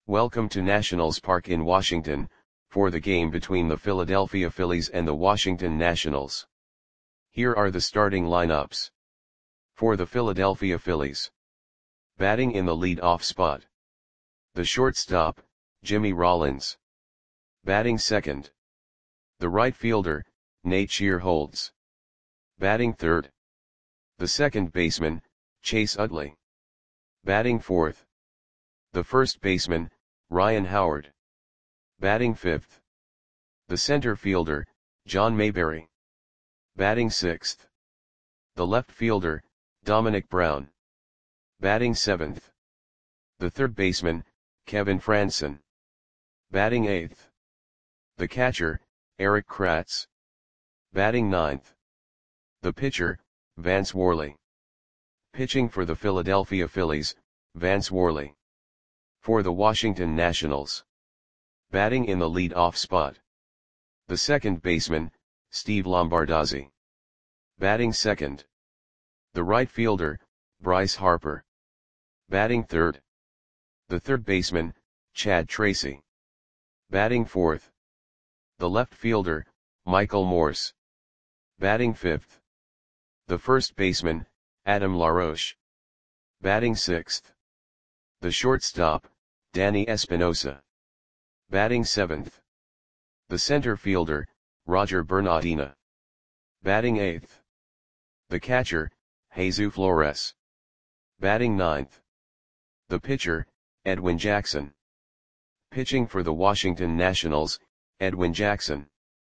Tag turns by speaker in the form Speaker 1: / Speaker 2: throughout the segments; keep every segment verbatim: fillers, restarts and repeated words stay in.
Speaker 1: Welcome to Nationals Park in Washington, for the game between the Philadelphia Phillies and the Washington Nationals. Here are the starting lineups. For the Philadelphia Phillies. Batting in the lead-off spot. The shortstop, Jimmy Rollins. Batting second. The right fielder, Nate Shearholtz. Batting third. The second baseman, Chase Utley. Batting fourth. The first baseman, Ryan Howard. Batting fifth. The center fielder, John Mayberry. Batting sixth. The left fielder, Dominic Brown. Batting seventh. The third baseman, Kevin Frandsen. Batting eighth. The catcher, Erik Kratz. Batting ninth. The pitcher, Vance Worley. Pitching for the Philadelphia Phillies, Vance Worley. For the Washington Nationals. Batting in the lead-off spot. The second baseman, Steve Lombardozzi. Batting second. The right fielder, Bryce Harper. Batting third. The third baseman, Chad Tracy. Batting fourth. The left fielder, Michael Morse. Batting fifth. The first baseman, Adam LaRoche. Batting sixth. The shortstop, Danny Espinosa. Batting seventh. The center fielder, Roger Bernardina. Batting eighth. The catcher, Jesus Flores. Batting ninth. The pitcher, Edwin Jackson. Pitching for the Washington Nationals, Edwin Jackson.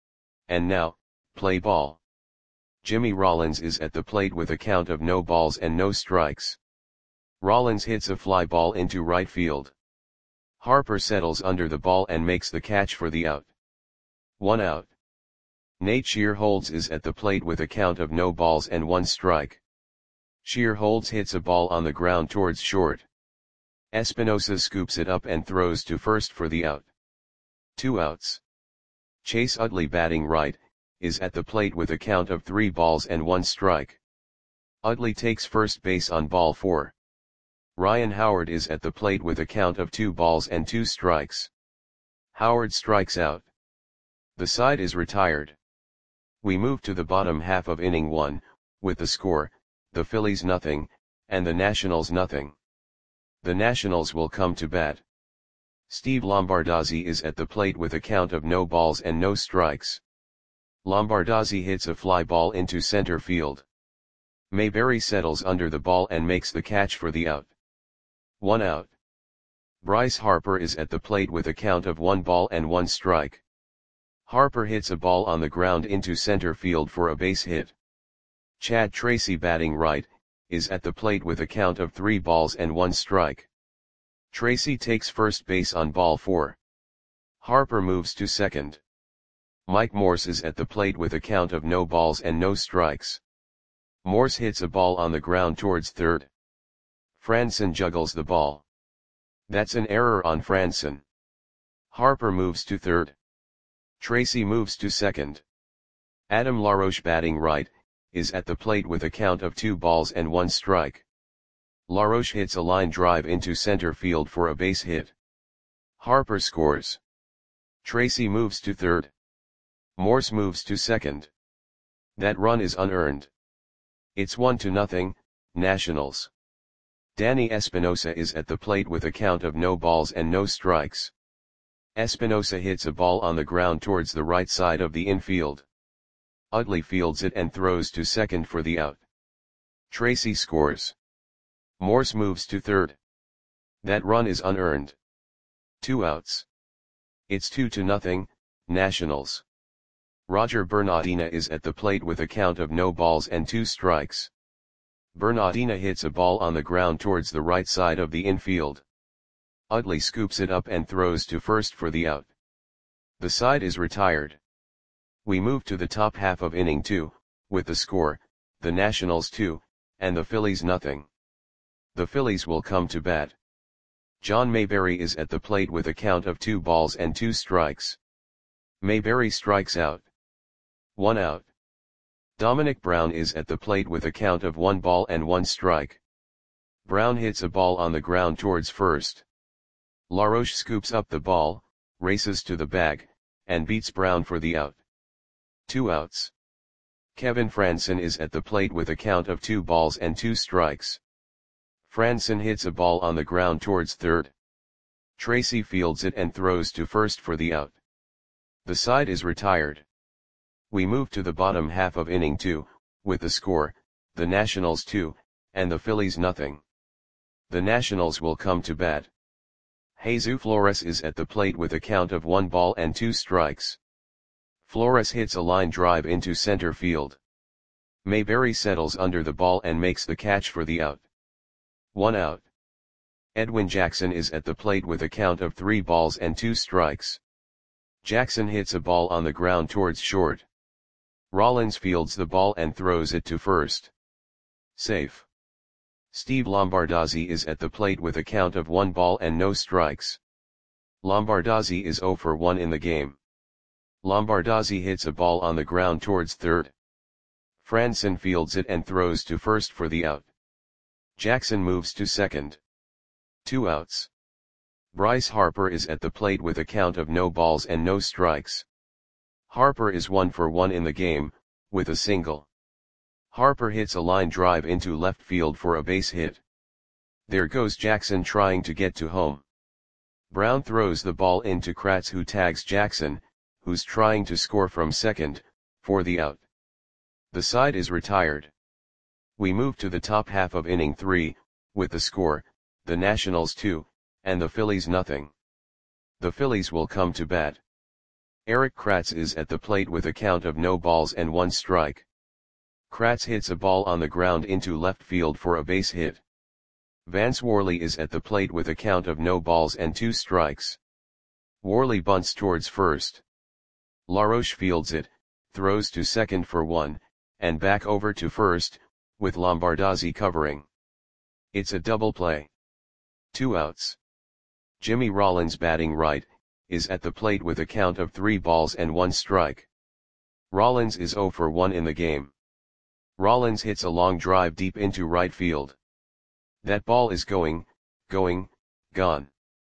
Speaker 1: And now, play ball. Jimmy Rollins is at the plate with a count of no balls and no strikes. Rollins hits a fly ball into right field. Harper settles under the ball and makes the catch for the out. One out. Nate Shearholtz is at the plate with a count of no balls and one strike. Shearholtz hits a ball on the ground towards short. Espinosa scoops it up and throws to first for the out. Two outs. Chase Utley, batting right, is at the plate with a count of three balls and one strike. Utley takes first base on ball four. Ryan Howard is at the plate with a count of two balls and two strikes. Howard strikes out. The side is retired. We move to the bottom half of inning one, with the score, the Phillies nothing, and the Nationals nothing. The Nationals will come to bat. Steve Lombardozzi is at the plate with a count of no balls and no strikes. Lombardozzi hits a fly ball into center field. Mayberry settles under the ball and makes the catch for the out. One out. Bryce Harper is at the plate with a count of one ball and one strike. Harper hits a ball on the ground into center field for a base hit. Chad Tracy, batting right, is at the plate with a count of three balls and one strike. Tracy takes first base on ball four. Harper moves to second. Mike Morse is at the plate with a count of no balls and no strikes. Morse hits a ball on the ground towards third. Frandsen juggles the ball. That's an error on Frandsen. Harper moves to third. Tracy moves to second. Adam LaRoche, batting right, is at the plate with a count of two balls and one strike. LaRoche hits a line drive into center field for a base hit. Harper scores. Tracy moves to third. Morse moves to second. That run is unearned. It's one to nothing, Nationals. Danny Espinosa is at the plate with a count of no balls and no strikes. Espinosa hits a ball on the ground towards the right side of the infield. Utley fields it and throws to second for the out. Tracy scores. Morse moves to third. That run is unearned. Two outs. It's two to nothing, Nationals. Roger Bernardina is at the plate with a count of no balls and two strikes. Bernardina hits a ball on the ground towards the right side of the infield. Utley scoops it up and throws to first for the out. The side is retired. We move to the top half of inning two, with the score, the Nationals two, and the Phillies nothing. The Phillies will come to bat. John Mayberry is at the plate with a count of two balls and two strikes. Mayberry strikes out. One out. Dominic Brown is at the plate with a count of one ball and one strike. Brown hits a ball on the ground towards first. LaRoche scoops up the ball, races to the bag, and beats Brown for the out. Two outs. Kevin Franson is at the plate with a count of two balls and two strikes. Franson hits a ball on the ground towards third. Tracy fields it and throws to first for the out. The side is retired. We move to the bottom half of inning two, with the score, the Nationals two, and the Phillies nothing. The Nationals will come to bat. Jesus Flores is at the plate with a count of one ball and two strikes. Flores hits a line drive into center field. Mayberry settles under the ball and makes the catch for the out. One out. Edwin Jackson is at the plate with a count of three balls and two strikes. Jackson hits a ball on the ground towards short. Rollins fields the ball and throws it to first. Safe. Steve Lombardozzi is at the plate with a count of one ball and no strikes. Lombardozzi is zero for one in the game. Lombardozzi hits a ball on the ground towards third. Franson fields it and throws to first for the out. Jackson moves to second. Two outs. Bryce Harper is at the plate with a count of no balls and no strikes. Harper is one for one in the game, with a single. Harper hits a line drive into left field for a base hit. There goes Jackson trying to get to home. Brown throws the ball into Kratz, who tags Jackson, who's trying to score from second, for the out. The side is retired. We move to the top half of inning three, with the score, the Nationals two, and the Phillies nothing. The Phillies will come to bat. Erik Kratz is at the plate with a count of no balls and one strike. Kratz hits a ball on the ground into left field for a base hit. Vance Worley is at the plate with a count of no balls and two strikes. Worley bunts towards first. LaRoche fields it, throws to second for one, and back over to first, with Lombardozzi covering. It's a double play. Two outs. Jimmy Rollins, batting right, is at the plate with a count of three balls and one strike. Rollins is zero for one in the game. Rollins hits a long drive deep into right field. That ball is going, going, gone.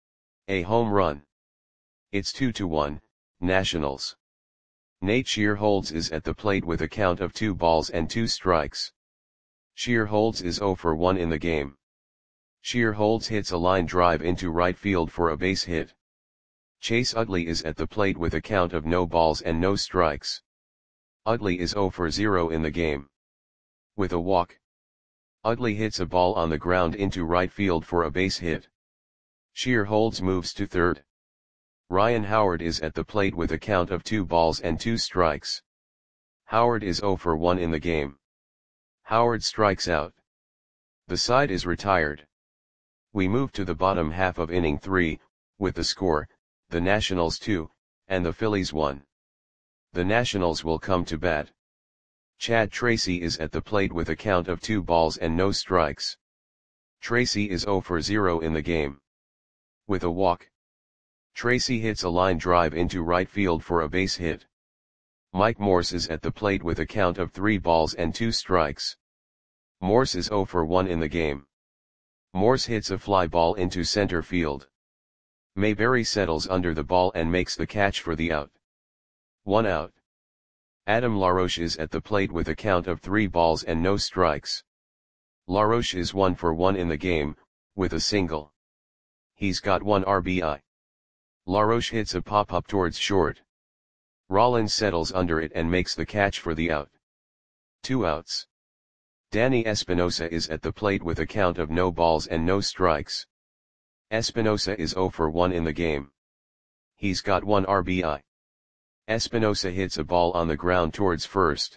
Speaker 1: A home run. It's two to one, Nationals. Nate Shearholtz is at the plate with a count of two balls and two strikes. Shearholtz is zero for one in the game. Shearholtz hits a line drive into right field for a base hit. Chase Utley is at the plate with a count of no balls and no strikes. Utley is zero for zero in the game. With a walk. Utley hits a ball on the ground into right field for a base hit. Shearholtz moves to third. Ryan Howard is at the plate with a count of two balls and two strikes. Howard is zero for one in the game. Howard strikes out. The side is retired. We move to the bottom half of inning three, with the score, the Nationals two, and the Phillies one. The Nationals will come to bat. Chad Tracy is at the plate with a count of two balls and no strikes. Tracy is zero for zero in the game. With a walk. Tracy hits a line drive into right field for a base hit. Mike Morse is at the plate with a count of three balls and two strikes. Morse is zero for one in the game. Morse hits a fly ball into center field. Mayberry settles under the ball and makes the catch for the out. One out. Adam LaRoche is at the plate with a count of three balls and no strikes. LaRoche is one for one in the game, with a single. He's got one R B I. LaRoche hits a pop-up towards short. Rollins settles under it and makes the catch for the out. Two outs. Danny Espinosa is at the plate with a count of no balls and no strikes. Espinosa is zero for one in the game. He's got one R B I. Espinosa hits a ball on the ground towards first.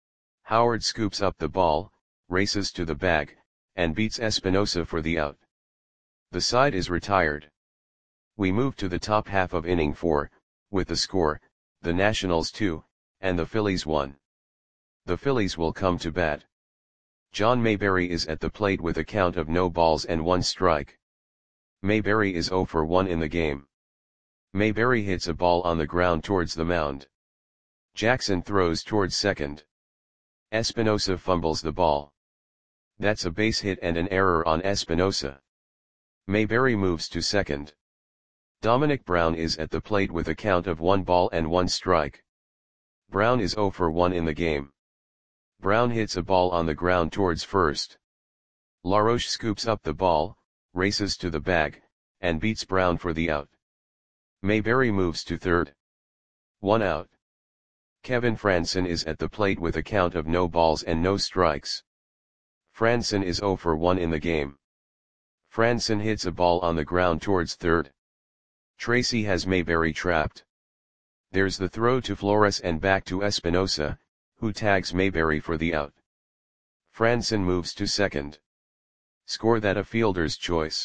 Speaker 1: Howard scoops up the ball, races to the bag, and beats Espinosa for the out. The side is retired. We move to the top half of inning four, with the score, the Nationals two, and the Phillies one. The Phillies will come to bat. John Mayberry is at the plate with a count of no balls and one strike. Mayberry is zero for one in the game. Mayberry hits a ball on the ground towards the mound. Jackson throws towards second. Espinosa fumbles the ball. That's a base hit and an error on Espinosa. Mayberry moves to second. Dominic Brown is at the plate with a count of one ball and one strike. Brown is zero for one in the game. Brown hits a ball on the ground towards first. LaRoche scoops up the ball, races to the bag, and beats Brown for the out. Mayberry moves to third. One out. Kevin Franson is at the plate with a count of no balls and no strikes. Franson is zero for one in the game. Franson hits a ball on the ground towards third. Tracy has Mayberry trapped. There's the throw to Flores and back to Espinosa, who tags Mayberry for the out. Franson moves to second. Score that a fielder's choice.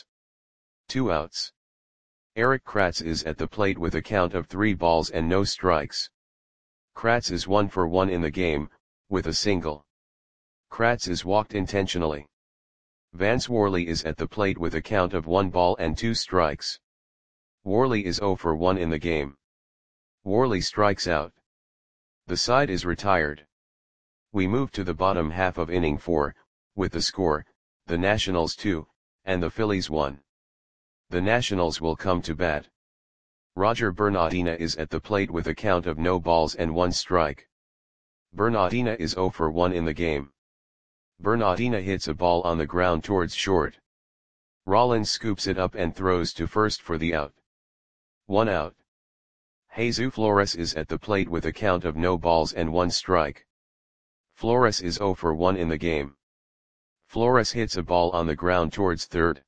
Speaker 1: Two outs. Eric Kratz is at the plate with a count of three balls and no strikes. Kratz is one for one in the game, with a single. Kratz is walked intentionally. Vance Worley is at the plate with a count of one ball and two strikes. Worley is zero for one in the game. Worley strikes out. The side is retired. We move to the bottom half of inning four, with the score, the Nationals two, and the Phillies one. The Nationals will come to bat. Roger Bernardina is at the plate with a count of no balls and one strike. Bernardina is zero for one in the game. Bernardina hits a ball on the ground towards short. Rollins scoops it up and throws to first for the out. One out. Jesus Flores is at the plate with a count of no balls and one strike. Flores is zero for one in the game. Flores hits a ball on the ground towards third.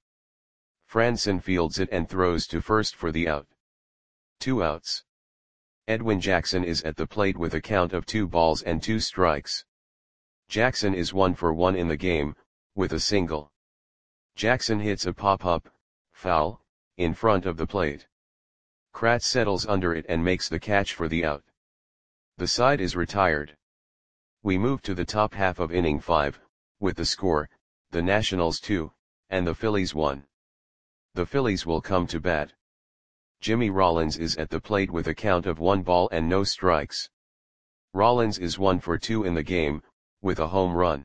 Speaker 1: Franson fields it and throws to first for the out. Two outs. Edwin Jackson is at the plate with a count of two balls and two strikes. Jackson is one for one in the game, with a single. Jackson hits a pop-up, foul, in front of the plate. Kratz settles under it and makes the catch for the out. The side is retired. We move to the top half of inning five, with the score, the Nationals two, and the Phillies one. The Phillies will come to bat. Jimmy Rollins is at the plate with a count of one ball and no strikes. Rollins is one for two in the game, with a home run.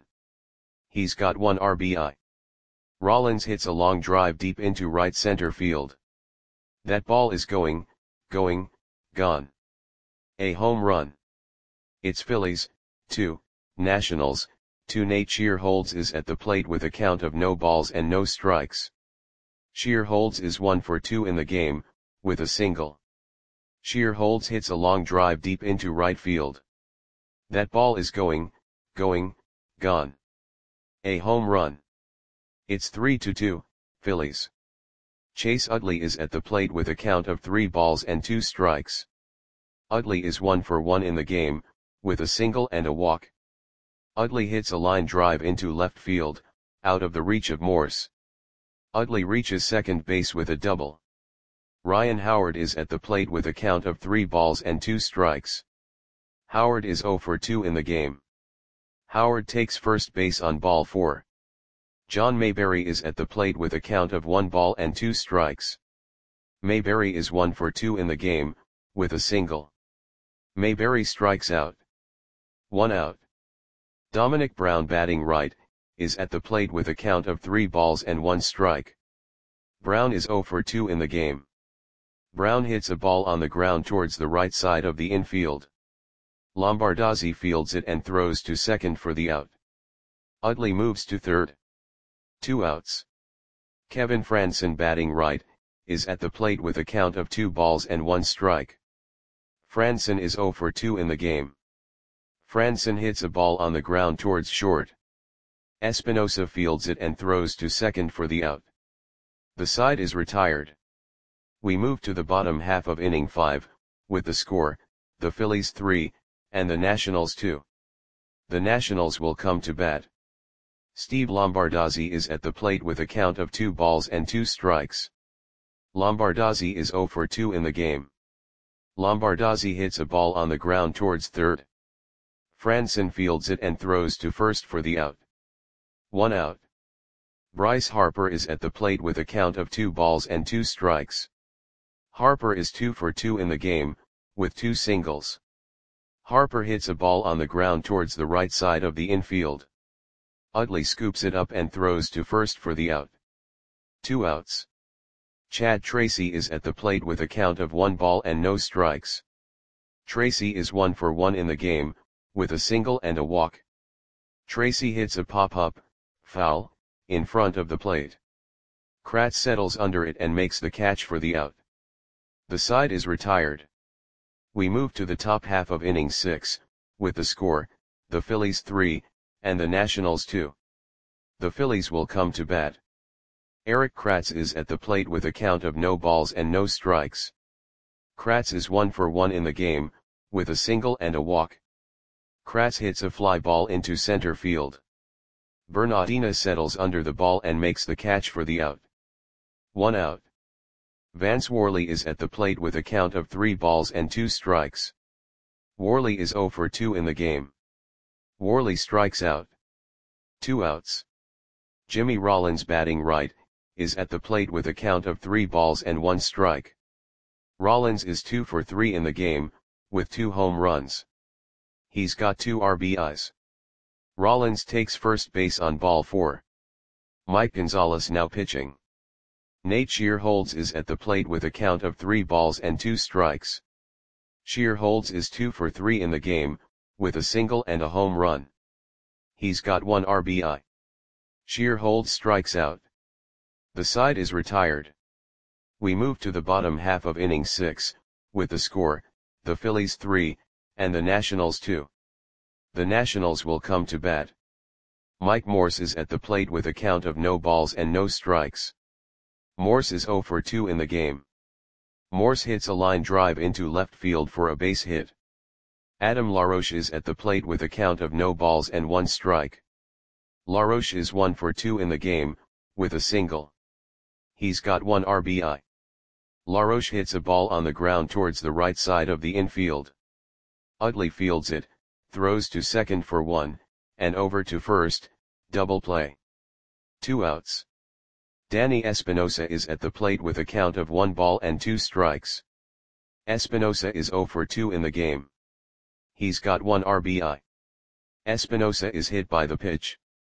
Speaker 1: He's got one R B I. Rollins hits a long drive deep into right center field. That ball is going, going, gone. A home run. It's Phillies, two, Nationals, two. Nate Shearholds is at the plate with a count of no balls and no strikes. Shearholds is one for two in the game, with a single. Shearholds hits a long drive deep into right field. That ball is going, going, gone. A home run. It's three to two, Phillies. Chase Utley is at the plate with a count of three balls and two strikes. Utley is one for one in the game, with a single and a walk. Utley hits a line drive into left field, out of the reach of Morse. Utley reaches second base with a double. Ryan Howard is at the plate with a count of three balls and two strikes. Howard is zero for two in the game. Howard takes first base on ball four. John Mayberry is at the plate with a count of one ball and two strikes. Mayberry is one for two in the game, with a single. Mayberry strikes out. One out. Dominic Brown, batting right, is at the plate with a count of three balls and one strike. Brown is zero for two in the game. Brown hits a ball on the ground towards the right side of the infield. Lombardozzi fields it and throws to second for the out. Utley moves to third. Two outs. Kevin Franson, batting right, is at the plate with a count of two balls and one strike. Franson is zero for two in the game. Franson hits a ball on the ground towards short. Espinosa fields it and throws to second for the out. The side is retired. We move to the bottom half of inning five, with the score, the Phillies three, and the Nationals two. The Nationals will come to bat. Steve Lombardozzi is at the plate with a count of two balls and two strikes. Lombardozzi is zero for two in the game. Lombardozzi hits a ball on the ground towards third. Franson fields it and throws to first for the out. One out. Bryce Harper is at the plate with a count of two balls and two strikes. Harper is two for two in the game, with two singles. Harper hits a ball on the ground towards the right side of the infield. Utley scoops it up and throws to first for the out. Two outs. Chad Tracy is at the plate with a count of one ball and no strikes. Tracy is one for one in the game, with a single and a walk. Tracy hits a pop-up, foul, in front of the plate. Kratz settles under it and makes the catch for the out. The side is retired. We move to the top half of inning six, with the score, the Phillies three, and the Nationals two. The Phillies will come to bat. Erik Kratz is at the plate with a count of no balls and no strikes. Kratz is one for one in the game, with a single and a walk. Kratz hits a fly ball into center field. Bernardina settles under the ball and makes the catch for the out. One out. Vance Worley is at the plate with a count of three balls and two strikes. Worley is zero for two in the game. Worley strikes out. Two outs. Jimmy Rollins, batting right, is at the plate with a count of three balls and one strike. Rollins is two for three in the game, with two home runs. He's got two R B Is. Rollins takes first base on ball four. Mike Gonzalez now pitching. Nate Shearholds is at the plate with a count of three balls and two strikes. Shearholds is two for three in the game, with a single and a home run. He's got one R B I. Shearholds strikes out. The side is retired. We move to the bottom half of inning six, with the score, the Phillies three, and the Nationals two. The Nationals will come to bat. Mike Morse is at the plate with a count of no balls and no strikes. Morse is zero for two in the game. Morse hits a line drive into left field for a base hit. Adam LaRoche is at the plate with a count of no balls and one strike. LaRoche is one for two in the game, with a single. He's got one R B I. LaRoche hits a ball on the ground towards the right side of the infield. Utley fields it, throws to second for one, and over to first, double play. Two outs. Danny Espinosa is at the plate with a count of one ball and two strikes. Espinosa is zero for two in the game. He's got one R B I. Espinosa is hit by the pitch.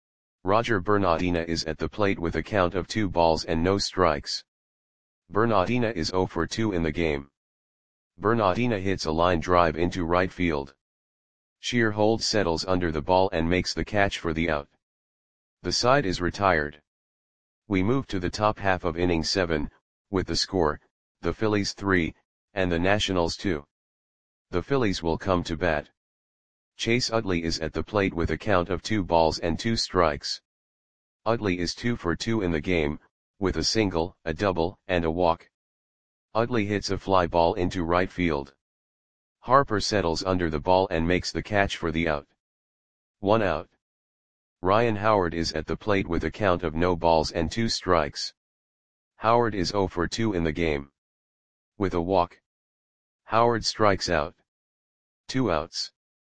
Speaker 1: Roger Bernardina is at the plate with a count of two balls and no strikes. Bernardina is zero for two in the game. Bernardina hits a line drive into right field. Shearholds settles under the ball and makes the catch for the out. The side is retired. We move to the top half of inning seven, with the score, the Phillies three, and the Nationals two. The Phillies will come to bat. Chase Utley is at the plate with a count of two balls and two strikes. Utley is two for two in the game, with a single, a double, and a walk. Utley hits a fly ball into right field. Harper settles under the ball and makes the catch for the out. One out. Ryan Howard is at the plate with a count of no balls and two strikes. Howard is zero for two in the game. With a walk. Howard strikes out. Two outs.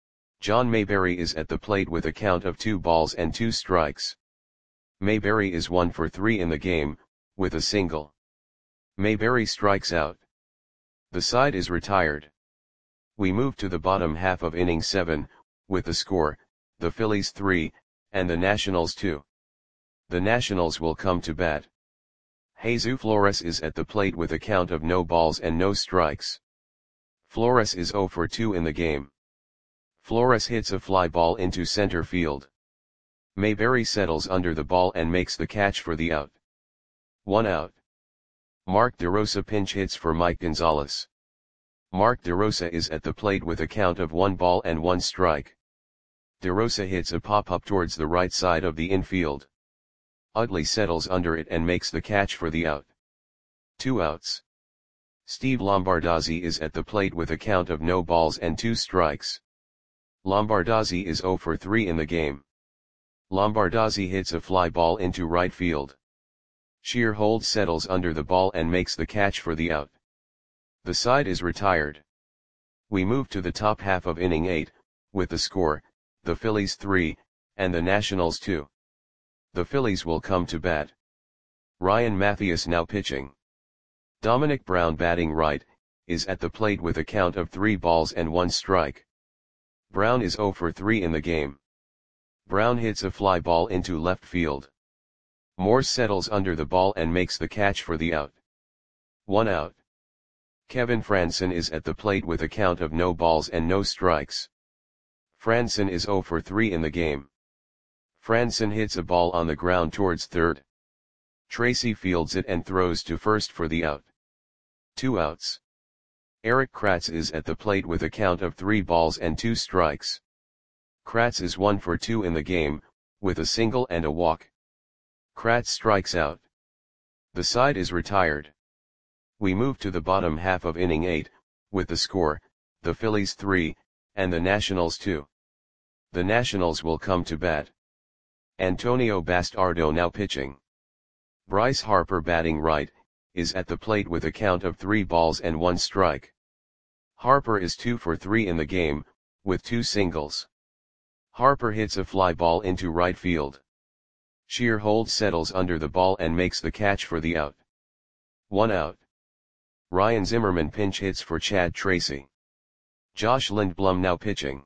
Speaker 1: John Mayberry is at the plate with a count of two balls and two strikes. Mayberry is one for three in the game, with a single. Mayberry strikes out. The side is retired. We move to the bottom half of inning seven, with the score, the Phillies three, and the Nationals two. The Nationals will come to bat. Jesus Flores is at the plate with a count of no balls and no strikes. Flores is zero for two in the game. Flores hits a fly ball into center field. Mayberry settles under the ball and makes the catch for the out. One out. Mark DeRosa pinch hits for Mike Gonzalez. Mark DeRosa is at the plate with a count of one ball and one strike. DeRosa hits a pop-up towards the right side of the infield. Utley settles under it and makes the catch for the out. Two outs. Steve Lombardozzi is at the plate with a count of no balls and two strikes. Lombardozzi is zero for three in the game. Lombardozzi hits a fly ball into right field. Shearholds settles under the ball and makes the catch for the out. The side is retired. We move to the top half of inning eight, with the score, the Phillies three, and the Nationals two. The Phillies will come to bat. Ryan Mathias now pitching. Dominic Brown, batting right, is at the plate with a count of three balls and one strike. Brown is zero for three in the game. Brown hits a fly ball into left field. Morse settles under the ball and makes the catch for the out. One out. Kevin Franson is at the plate with a count of no balls and no strikes. Franson is zero for three in the game. Franson hits a ball on the ground towards third. Tracy fields it and throws to first for the out. Two outs. Erik Kratz is at the plate with a count of three balls and two strikes. Kratz is one for two in the game, with a single and a walk. Kratz strikes out. The side is retired. We move to the bottom half of inning eight, with the score, the Phillies three, and the Nationals two. The Nationals will come to bat. Antonio Bastardo now pitching. Bryce Harper batting right, is at the plate with a count of three balls and one strike. Harper is two for three in the game, with two singles. Harper hits a fly ball into right field. Shearholtz settles under the ball and makes the catch for the out. One out. Ryan Zimmerman pinch hits for Chad Tracy. Josh Lindblom now pitching.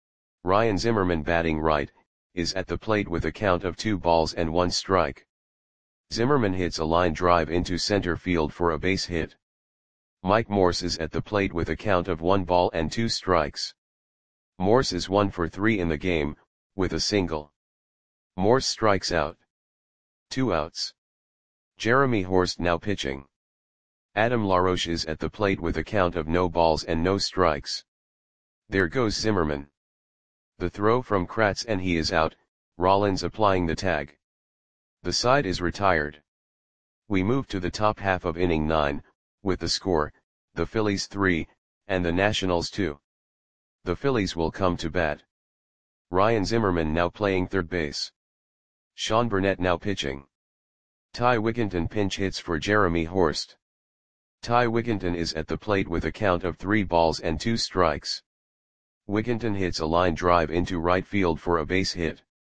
Speaker 1: Ryan Zimmerman batting right, is at the plate with a count of two balls and one strike. Zimmerman hits a line drive into center field for a base hit. Mike Morse is at the plate with a count of one ball and two strikes. Morse is one for three in the game, with a single. Morse strikes out. Two outs. Jeremy Horst now pitching. Adam LaRoche is at the plate with a count of no balls and no strikes. There goes Zimmerman. The throw from Kratz and he is out, Rollins applying the tag. The side is retired. We move to the top half of inning nine, with the score, the Phillies three, and the Nationals two. The Phillies will come to bat. Ryan Zimmerman now playing third base. Sean Burnett now pitching. Ty Wickenton pinch hits for Jeremy Horst. Ty Wickenton is at the plate with a count of three balls and two strikes. Wickenton hits a line drive into right field for a base hit.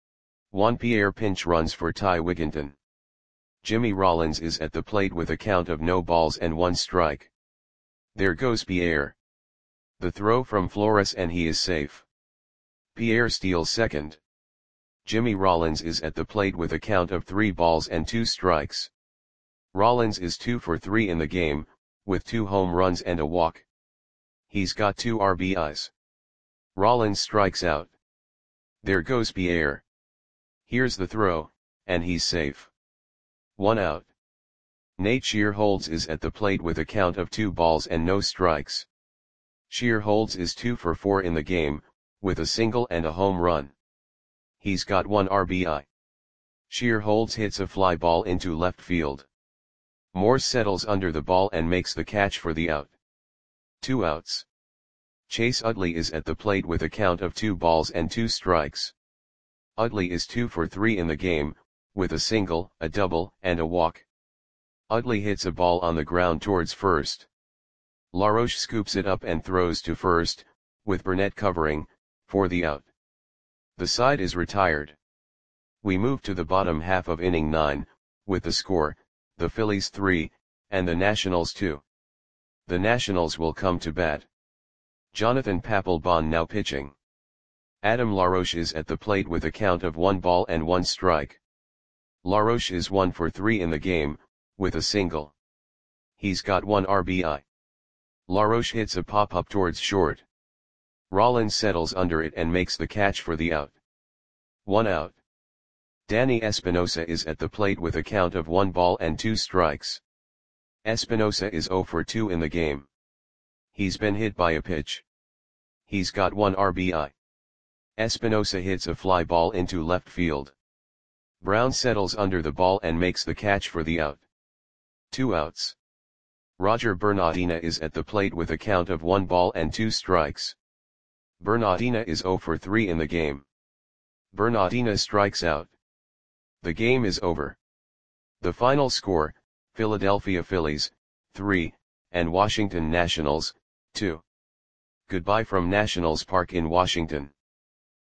Speaker 1: Juan Pierre pinch runs for Ty Wickenton. Jimmy Rollins is at the plate with a count of no balls and one strike. There goes Pierre. The throw from Flores and he is safe. Pierre steals second. Jimmy Rollins is at the plate with a count of three balls and two strikes. Rollins is two for three in the game, with two home runs and a walk. He's got two R B Is. Rollins strikes out. There goes Pierre. Here's the throw, and he's safe. One out. Nate Shearholtz is at the plate with a count of two balls and no strikes. Shearholtz is two for four in the game, with a single and a home run. He's got one R B I. Shearholtz hits a fly ball into left field. Morse settles under the ball and makes the catch for the out. Two outs. Chase Utley is at the plate with a count of two balls and two strikes. Utley is two for three in the game, with a single, a double, and a walk. Utley hits a ball on the ground towards first. LaRoche scoops it up and throws to first, with Burnett covering, for the out. The side is retired. We move to the bottom half of inning nine, with the score, the Phillies three, and the Nationals two. The Nationals will come to bat. Jonathan Papelbon now pitching. Adam LaRoche is at the plate with a count of one ball and one strike. LaRoche is one for three in the game, with a single. He's got one R B I. LaRoche hits a pop-up towards short. Rollins settles under it and makes the catch for the out. One out. Danny Espinosa is at the plate with a count of one ball and two strikes. Espinosa is zero for two in the game. He's been hit by a pitch. He's got one R B I. Espinosa hits a fly ball into left field. Brown settles under the ball and makes the catch for the out. Two outs. Roger Bernardina is at the plate with a count of one ball and two strikes. Bernardina is zero for three in the game. Bernardina strikes out. The game is over. The final score, Philadelphia Phillies, three, and Washington Nationals, two. Goodbye from Nationals Park in Washington.